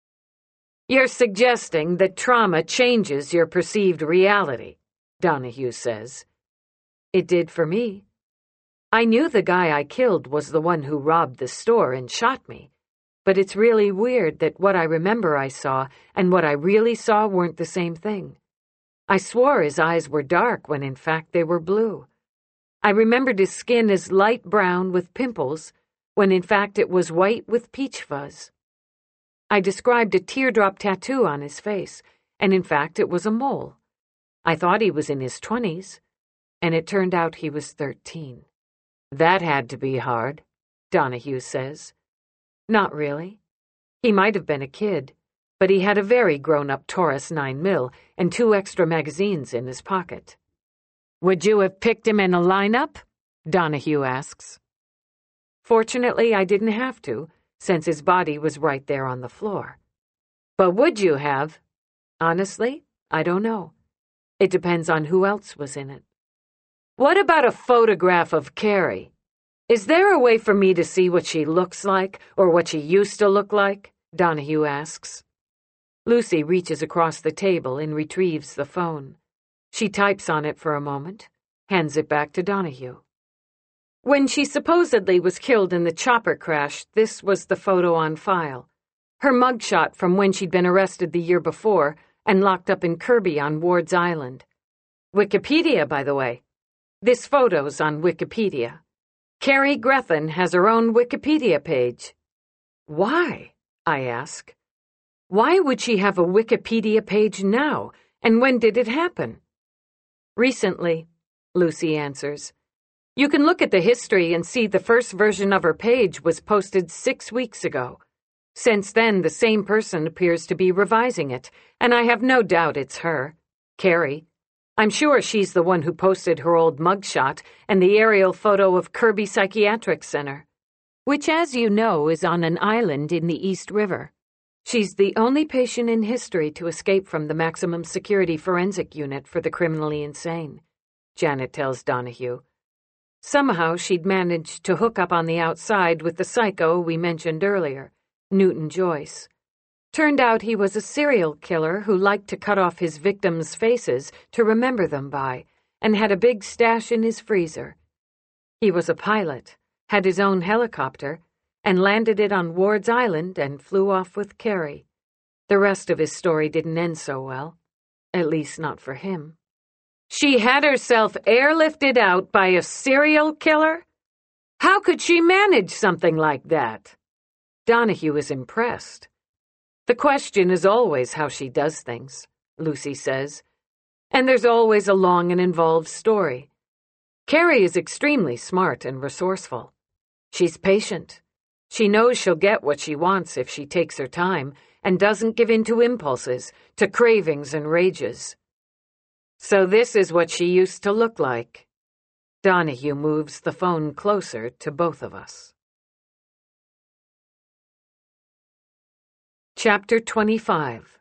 You're suggesting that trauma changes your perceived reality, Donahue says. It did for me. I knew the guy I killed was the one who robbed the store and shot me, but it's really weird that what I remember I saw and what I really saw weren't the same thing. I swore his eyes were dark when in fact they were blue. I remembered his skin as light brown with pimples, when in fact it was white with peach fuzz. I described a teardrop tattoo on his face, and in fact it was a mole. I thought he was in his twenties, and it turned out he was thirteen. That had to be hard, Donahue says. Not really. He might have been a kid, but he had a very grown-up Taurus nine mil and two extra magazines in his pocket. Would you have picked him in a lineup? Donahue asks. Fortunately, I didn't have to, since his body was right there on the floor. But would you have? Honestly, I don't know. It depends on who else was in it. What about a photograph of Carrie? Is there a way for me to see what she looks like, or what she used to look like? Donahue asks. Lucy reaches across the table and retrieves the phone. She types on it for a moment, hands it back to Donahue. When she supposedly was killed in the chopper crash, this was the photo on file. Her mugshot from when she'd been arrested the year before and locked up in Kirby on Ward's Island. Wikipedia, by the way. This photo's on Wikipedia. Carrie Grethen has her own Wikipedia page. Why? I ask. Why would she have a Wikipedia page now, and when did it happen? Recently, Lucy answers. You can look at the history and see the first version of her page was posted six weeks ago. Since then, the same person appears to be revising it, and I have no doubt it's her, Carrie. I'm sure she's the one who posted her old mugshot and the aerial photo of Kirby Psychiatric Center, which, as you know, is on an island in the East River. She's the only patient in history to escape from the maximum security forensic unit for the criminally insane, Janet tells Donahue. Somehow she'd managed to hook up on the outside with the psycho we mentioned earlier, Newton Joyce. Turned out he was a serial killer who liked to cut off his victims' faces to remember them by, and had a big stash in his freezer. He was a pilot, had his own helicopter, and landed it on Ward's Island and flew off with Carrie. The rest of his story didn't end so well, at least not for him. She had herself airlifted out by a serial killer? How could she manage something like that? Donahue is impressed. The question is always how she does things, Lucy says, And there's always a long and involved story. Carrie is extremely smart and resourceful. She's patient. She knows she'll get what she wants if she takes her time and doesn't give in to impulses, to cravings and rages. So this is what she used to look like. Donahue moves the phone closer to both of us. Chapter twenty-five.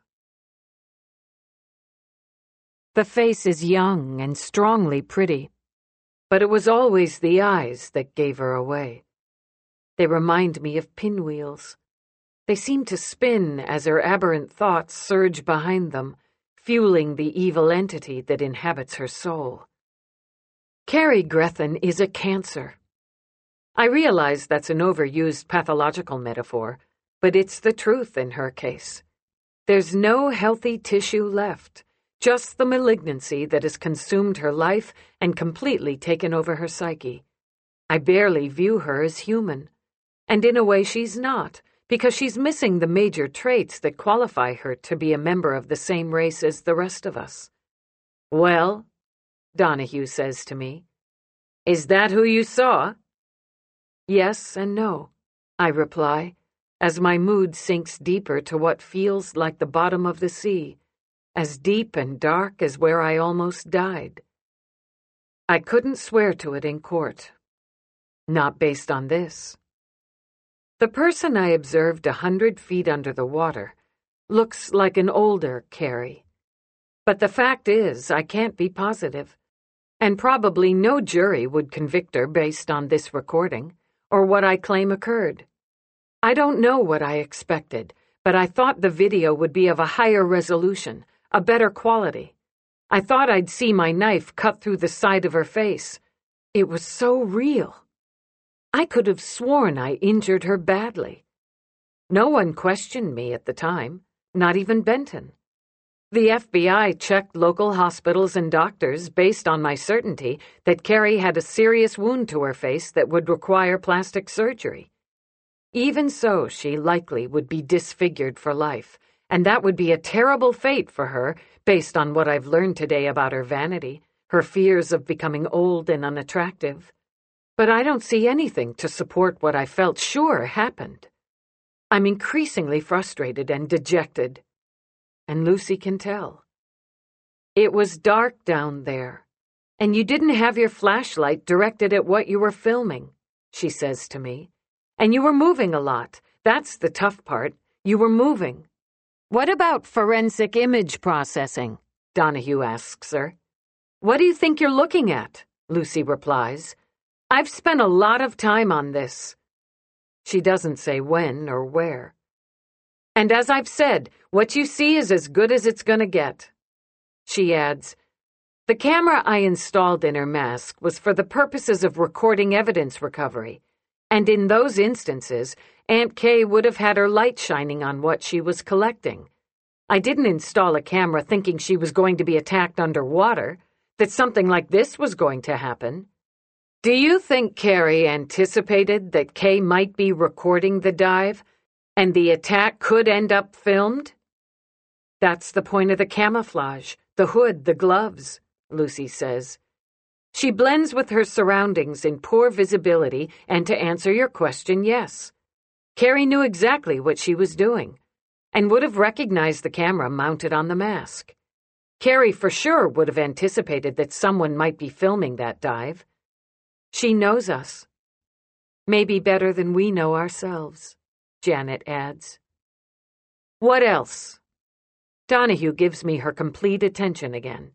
The face is young and strongly pretty, but it was always the eyes that gave her away. They remind me of pinwheels. They seem to spin as her aberrant thoughts surge behind them, fueling the evil entity that inhabits her soul. Carrie Grethen is a cancer. I realize that's an overused pathological metaphor, but it's the truth in her case. There's no healthy tissue left, just the malignancy that has consumed her life and completely taken over her psyche. I barely view her as human. And in a way she's not, because she's missing the major traits that qualify her to be a member of the same race as the rest of us. Well, Donahue says to me, is that who you saw? Yes and no, I reply, as my mood sinks deeper to what feels like the bottom of the sea, as deep and dark as where I almost died. I couldn't swear to it in court. Not based on this. The person I observed a hundred feet under the water looks like an older Carrie. But the fact is, I can't be positive, and probably no jury would convict her based on this recording, or what I claim occurred. I don't know what I expected, but I thought the video would be of a higher resolution, a better quality. I thought I'd see my knife cut through the side of her face. It was so real. I could have sworn I injured her badly. No one questioned me at the time, not even Benton. The F B I checked local hospitals and doctors based on my certainty that Carrie had a serious wound to her face that would require plastic surgery. Even so, she likely would be disfigured for life, and that would be a terrible fate for her based on what I've learned today about her vanity, her fears of becoming old and unattractive. But I don't see anything to support what I felt sure happened. I'm increasingly frustrated and dejected. And Lucy can tell. It was dark down there, and you didn't have your flashlight directed at what you were filming, she says to me. And you were moving a lot. That's the tough part. You were moving. What about forensic image processing? Donahue asks her. What do you think you're looking at? Lucy replies. I've spent a lot of time on this. She doesn't say when or where. And as I've said, what you see is as good as it's gonna get. She adds, the camera I installed in her mask was for the purposes of recording evidence recovery, and in those instances, Aunt Kay would have had her light shining on what she was collecting. I didn't install a camera thinking she was going to be attacked underwater, that something like this was going to happen. Do you think Carrie anticipated that Kay might be recording the dive, and the attack could end up filmed? That's the point of the camouflage, the hood, the gloves, Lucy says. She blends with her surroundings in poor visibility, and to answer your question, yes. Carrie knew exactly what she was doing, and would have recognized the camera mounted on the mask. Carrie for sure would have anticipated that someone might be filming that dive. She knows us. Maybe better than we know ourselves, Janet adds. What else? Donahue gives me her complete attention again.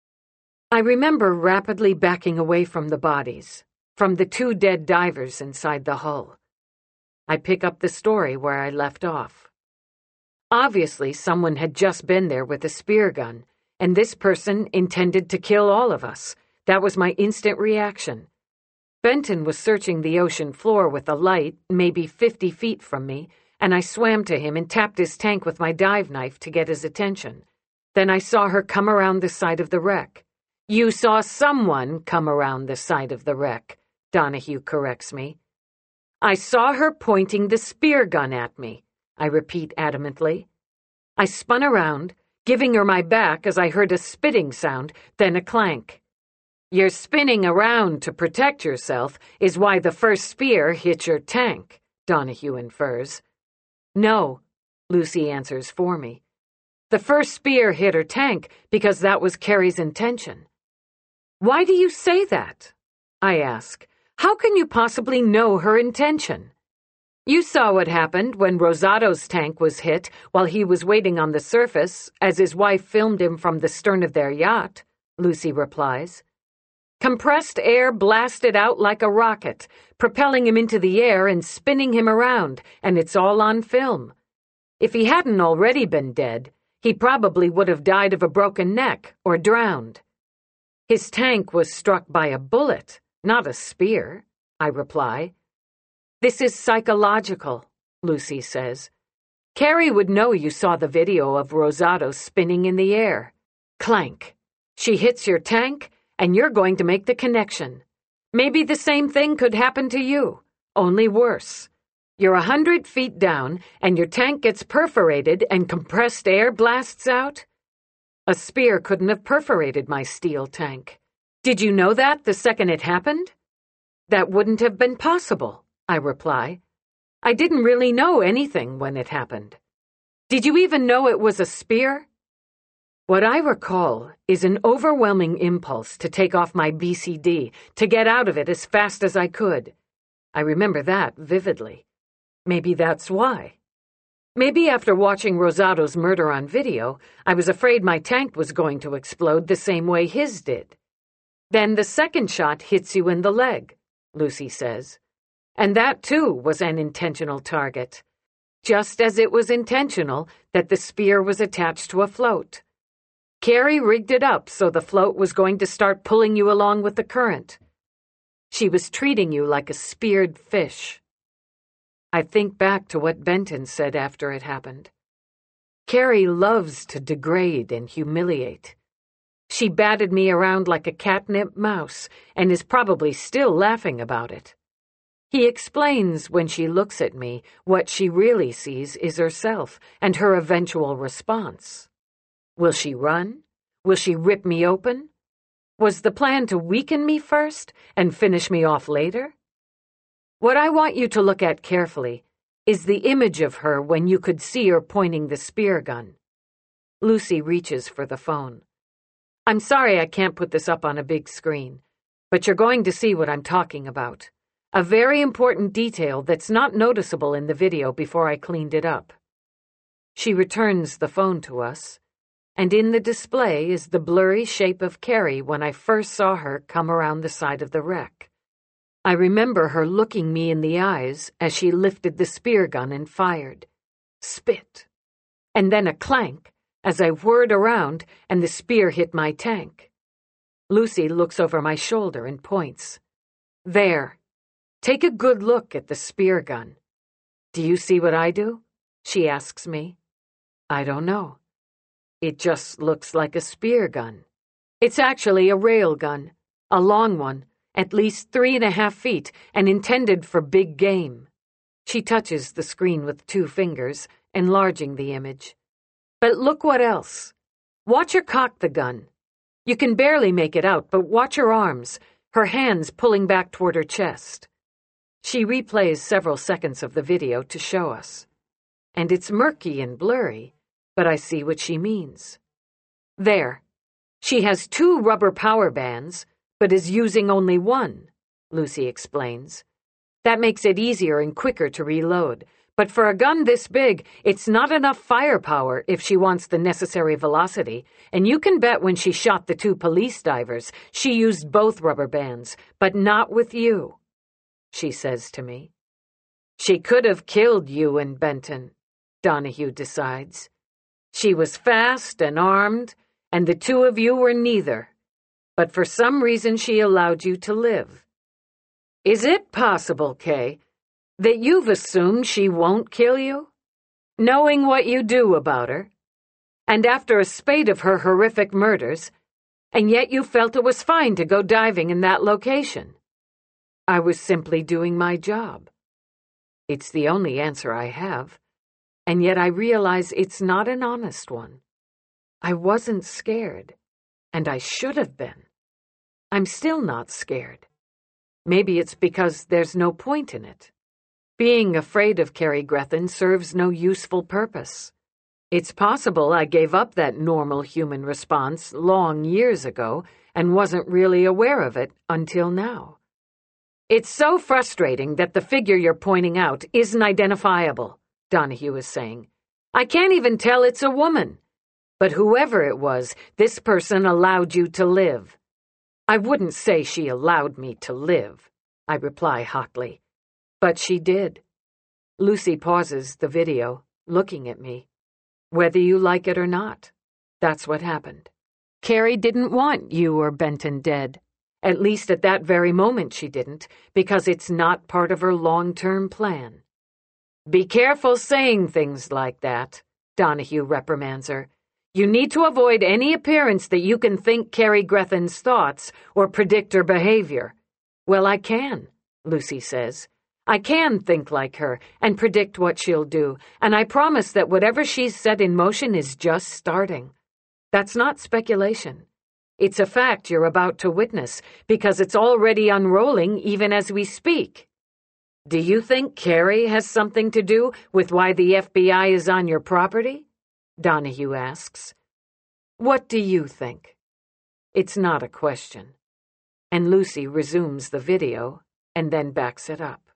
I remember rapidly backing away from the bodies, from the two dead divers inside the hull. I pick up the story where I left off. Obviously, someone had just been there with a spear gun, and this person intended to kill all of us. That was my instant reaction. Benton was searching the ocean floor with a light, maybe fifty feet from me, and I swam to him and tapped his tank with my dive knife to get his attention. Then I saw her come around the side of the wreck. You saw someone come around the side of the wreck, Donahue corrects me. I saw her pointing the spear gun at me, I repeat adamantly. I spun around, giving her my back as I heard a spitting sound, then a clank. Your spinning around to protect yourself is why the first spear hit your tank, Donahue infers. No, Lucy answers for me. The first spear hit her tank because that was Carrie's intention. Why do you say that? I ask. How can you possibly know her intention? You saw what happened when Rosato's tank was hit while he was waiting on the surface as his wife filmed him from the stern of their yacht, Lucy replies. Compressed air blasted out like a rocket, propelling him into the air and spinning him around, and it's all on film. If he hadn't already been dead, he probably would have died of a broken neck or drowned. His tank was struck by a bullet, not a spear, I reply. This is psychological, Lucy says. Carrie would know you saw the video of Rosato spinning in the air. Clank. She hits your tank, and you're going to make the connection. Maybe the same thing could happen to you, only worse. You're a hundred feet down, and your tank gets perforated and compressed air blasts out? A spear couldn't have perforated my steel tank. Did you know that the second it happened? That wouldn't have been possible, I reply. I didn't really know anything when it happened. Did you even know it was a spear? What I recall is an overwhelming impulse to take off my B C D, to get out of it as fast as I could. I remember that vividly. Maybe that's why. Maybe after watching Rosato's murder on video, I was afraid my tank was going to explode the same way his did. Then the second shot hits you in the leg, Lucy says. And that, too, was an intentional target. Just as it was intentional that the spear was attached to a float. Carrie rigged it up so the float was going to start pulling you along with the current. She was treating you like a speared fish. I think back to what Benton said after it happened. Carrie loves to degrade and humiliate. She batted me around like a catnip mouse and is probably still laughing about it. He explains when she looks at me, what she really sees is herself and her eventual response. Will she run? Will she rip me open? Was the plan to weaken me first and finish me off later? What I want you to look at carefully is the image of her when you could see her pointing the spear gun. Lucy reaches for the phone. I'm sorry I can't put this up on a big screen, but you're going to see what I'm talking about. A very important detail that's not noticeable in the video before I cleaned it up. She returns the phone to us, and in the display is the blurry shape of Carrie when I first saw her come around the side of the wreck. I remember her looking me in the eyes as she lifted the spear gun and fired. Spit. And then a clank as I whirred around and the spear hit my tank. Lucy looks over my shoulder and points. There. Take a good look at the spear gun. Do you see what I do? She asks me. I don't know. It just looks like a spear gun. It's actually a rail gun, a long one, at least three and a half feet, and intended for big game. She touches the screen with two fingers, enlarging the image. But look what else. Watch her cock the gun. You can barely make it out, but watch her arms, her hands pulling back toward her chest. She replays several seconds of the video to show us. And it's murky and blurry, but I see what she means. There. She has two rubber power bands, but is using only one, Lucy explains. That makes it easier and quicker to reload, but for a gun this big, it's not enough firepower if she wants the necessary velocity, and you can bet when she shot the two police divers, she used both rubber bands, but not with you, she says to me. She could have killed you and Benton, Donahue decides. She was fast and armed, and the two of you were neither. But for some reason she allowed you to live. Is it possible, Kay, that you've assumed she won't kill you? Knowing what you do about her? And after a spate of her horrific murders, and yet you felt it was fine to go diving in that location? I was simply doing my job. It's the only answer I have, and yet I realize it's not an honest one. I wasn't scared, and I should have been. I'm still not scared. Maybe it's because there's no point in it. Being afraid of Carrie Grethen serves no useful purpose. It's possible I gave up that normal human response long years ago and wasn't really aware of it until now. It's so frustrating that the figure you're pointing out isn't identifiable, Donahue is saying. I can't even tell it's a woman. But whoever it was, this person allowed you to live. I wouldn't say she allowed me to live, I reply hotly. But she did. Lucy pauses the video, looking at me. Whether you like it or not, that's what happened. Carrie didn't want you or Benton dead. At least at that very moment she didn't, because it's not part of her long-term plan. Be careful saying things like that, Donahue reprimands her. You need to avoid any appearance that you can think Carrie Grethen's thoughts or predict her behavior. Well, I can, Lucy says. I can think like her and predict what she'll do, and I promise that whatever she's set in motion is just starting. That's not speculation. It's a fact you're about to witness, because it's already unrolling even as we speak. Do you think Carrie has something to do with why the F B I is on your property? Donahue asks. What do you think? It's not a question. And Lucy resumes the video and then backs it up.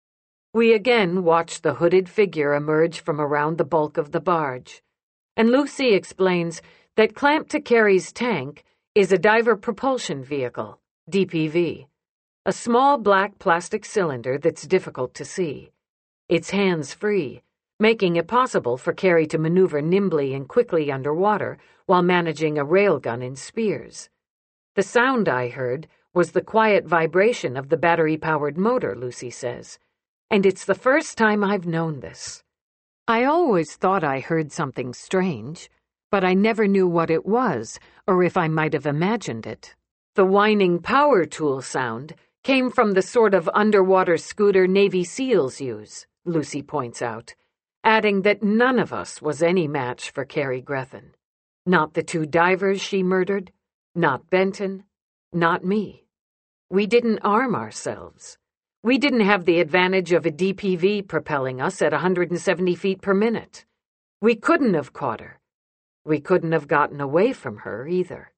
We again watch the hooded figure emerge from around the bulk of the barge, and Lucy explains that clamped to Carrie's tank is a diver propulsion vehicle, D P V, a small black plastic cylinder that's difficult to see. It's hands-free, making it possible for Carrie to maneuver nimbly and quickly underwater while managing a railgun and spears. The sound I heard was the quiet vibration of the battery-powered motor, Lucy says, and it's the first time I've known this. I always thought I heard something strange, but I never knew what it was or if I might have imagined it. The whining power tool sound came from the sort of underwater scooter Navy SEALs use, Lucy points out, adding that none of us was any match for Carrie Grethen. Not the two divers she murdered, not Benton, not me. We didn't arm ourselves. We didn't have the advantage of a D P V propelling us at one hundred seventy feet per minute. We couldn't have caught her. We couldn't have gotten away from her either.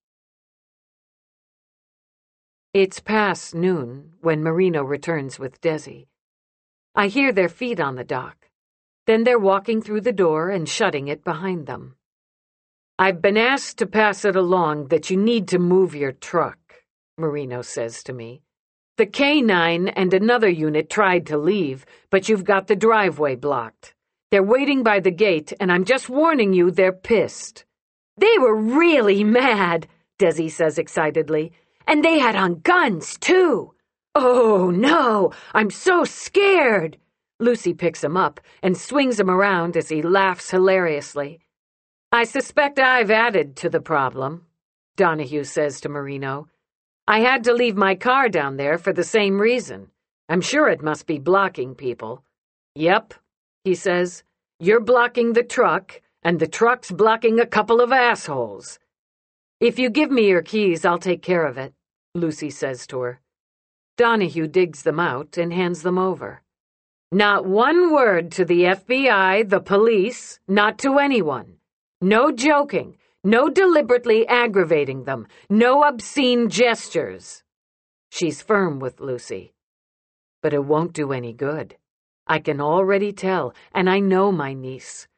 It's past noon when Marino returns with Desi. I hear their feet on the dock. Then they're walking through the door and shutting it behind them. I've been asked to pass it along that you need to move your truck, Marino says to me. The K nine and another unit tried to leave, but you've got the driveway blocked. They're waiting by the gate, and I'm just warning you they're pissed. They were really mad, Desi says excitedly. And they had on guns, too. Oh, no, I'm so scared. Lucy picks him up and swings him around as he laughs hilariously. I suspect I've added to the problem, Donahue says to Marino. I had to leave my car down there for the same reason. I'm sure it must be blocking people. Yep, he says. You're blocking the truck, and the truck's blocking a couple of assholes. If you give me your keys, I'll take care of it, Lucy says to her. Donahue digs them out and hands them over. Not one word to the F B I, the police, not to anyone. No joking, no deliberately aggravating them, no obscene gestures. She's firm with Lucy. But it won't do any good. I can already tell, and I know my niece.